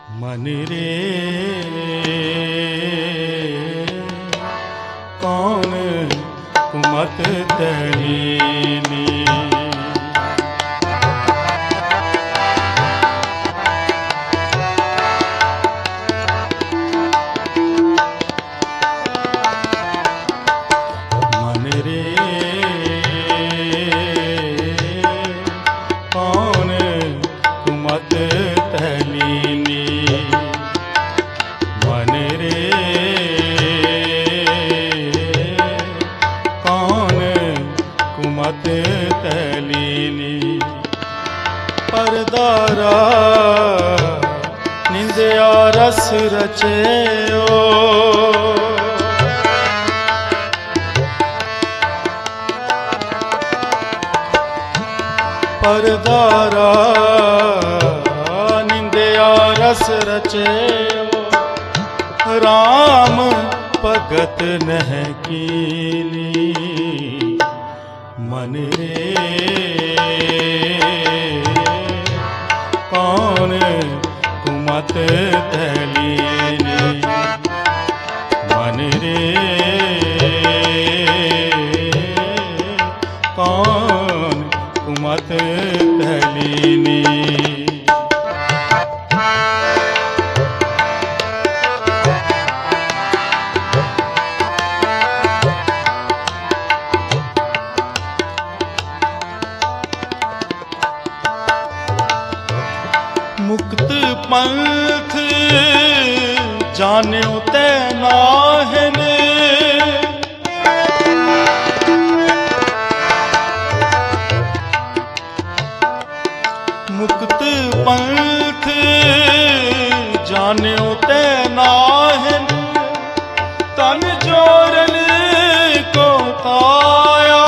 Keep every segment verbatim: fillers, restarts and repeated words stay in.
मन रे कौन कुमत तरीनी। मन रे कौन कुमत तलीनी। मन रे कौन कुमत तलीनी। परदारा निंदिया रस रचेओ। परदारा निंदिया रस रचेओ। राम भगत नह कीनी। मन रे कौन कुमत तलीनी। मन रे कौन कुमत तलीनी। मुक्त पंथ जान्यो ते नाहन। मुक्त पंथ जान्यो ते नाहन। तन जोरन को ताया।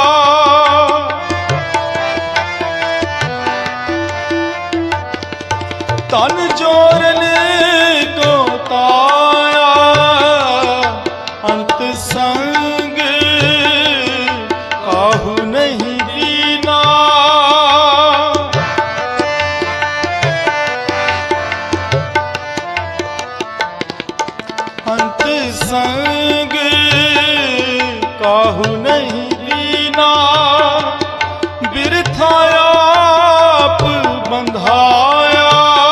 तन जोरन को ताया। अंत संग काहू नहीं दीना। अंत संग काहू नहीं दीना। बिरथाया आप बंधाया।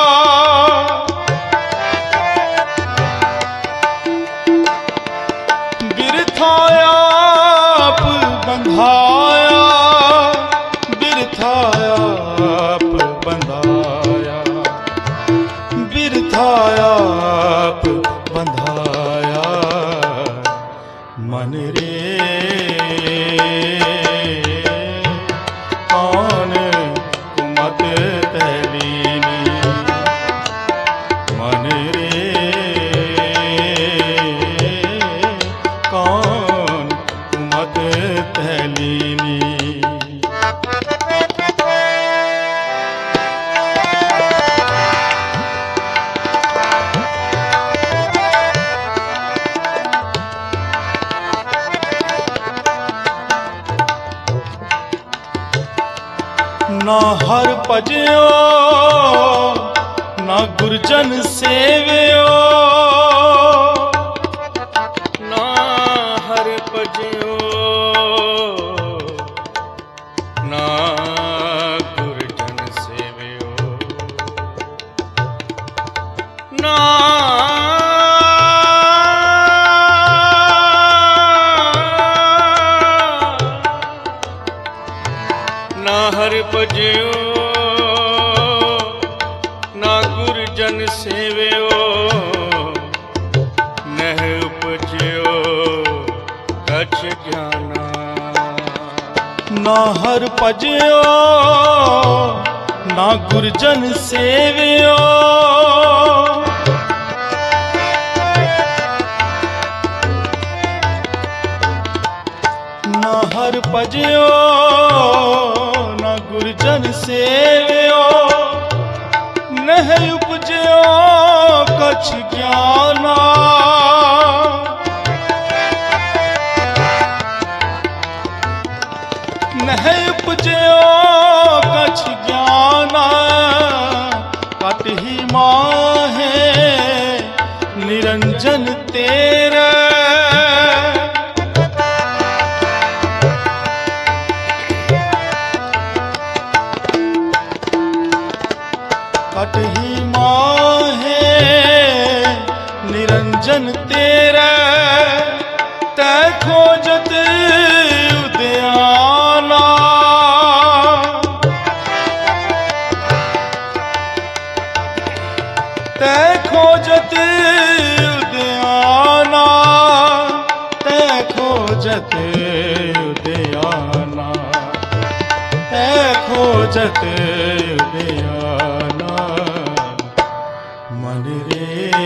बिरथाया आप बंधाया। बिरथाया आप बंधाया। बिरथाया आप बंधाया। मन रे कौन कुमत तलीनी। मन रे कौन कुमत तलीनी। ना हर भजयो ना गुरजन सेव्यो। ना हर भजयो ना गुरजन सेव्यो। ना ना हर भजयो ना गुरजन सेव्यो। नह उपजयो कछ ज्ञाना। ना हर भजयो ना गुरजन सेव्यो। ना हर भजयो ना गुरजन सेव्यो। नह उपजयो कछ ज्ञाना। नह उपजयो कछ ज्ञाना। कत ही माहे महिमा है निरंजन तेरा तै खोजत उद्याना। तै खोजत उद्याना तै खोजत उद्याना तै खोजत उद्याना। मन रे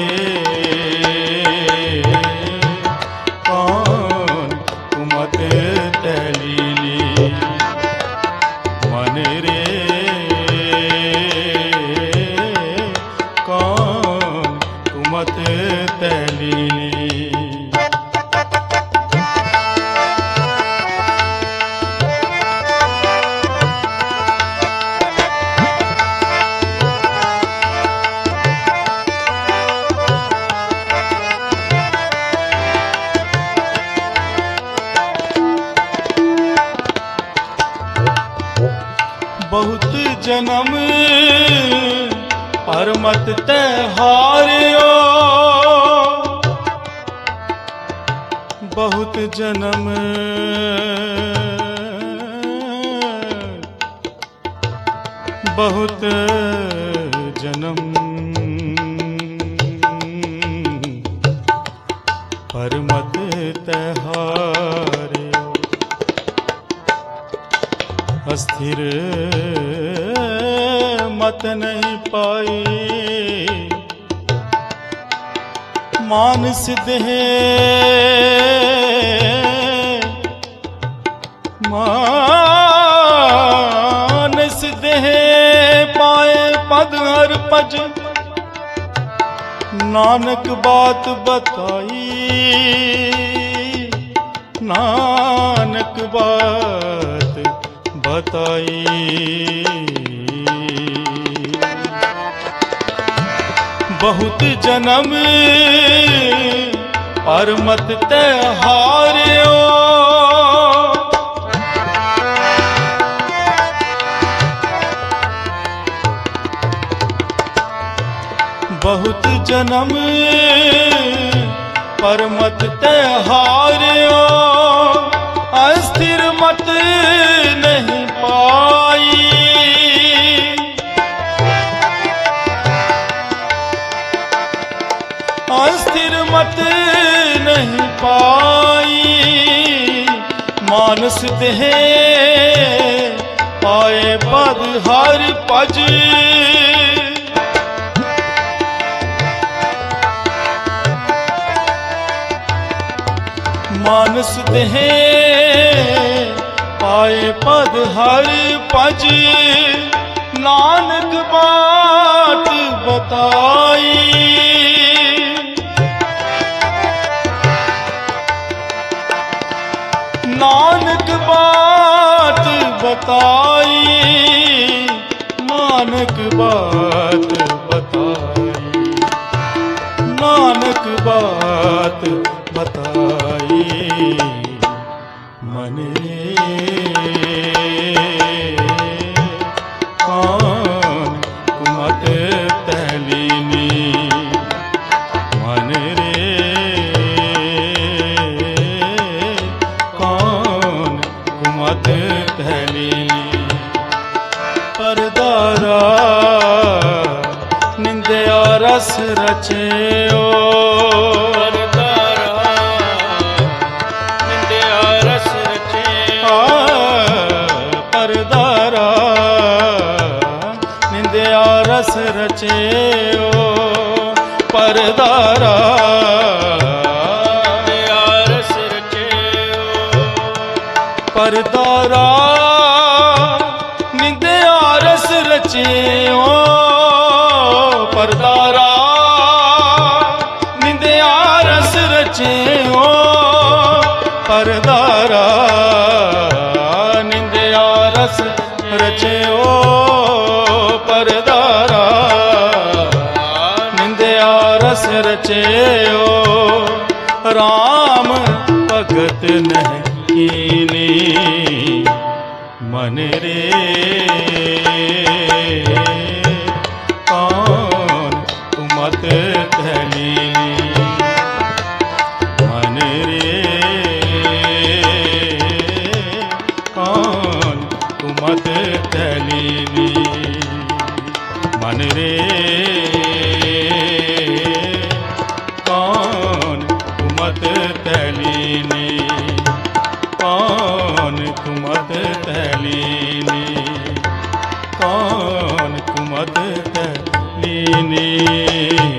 कौन कुमत तैलीली। मन रे कौन कुमत तैलीली। बहुत जन्म पर मत तै हारियो। बहुत जन्म बहुत जन्म पर मत तै हारियो। अस्थिर मत नहीं पाई मानस देह। मानस देह पाए पद हर पज। नानक बात बताई नानक बात बताई। बहुत जन्म पर मत तै हारियो। बहुत जन्म पर मत तै हारियो। अस्थिर मत नहीं पाई अस्थिर मत नहीं पाई। मानस देह पाए पद हर पज। मानस देह पाए पद हर पज। नानक बात बताई नानक बात बताई। नानक बात बताई नानक बात बताई। मन कौन कुमत तैलीनी। मन रे कौन कुमत तैलीनी। परदारा निंदया रस रचेओ। रस रचेओ परदारा रस रचेओ। परदारा निंदया रस रचेओ। परदारा निंदया रस रचेओ। परदारा निंदया रस रचेओ। परदारा निंदया रस रचेओ। राम भगत नहीं कीनी। मन रे कौन कुमत तैलीनी। मन रे कौन कुमत तैलीनी, कौन कुमत तैलीनी, कौन कुमत तैलीनी।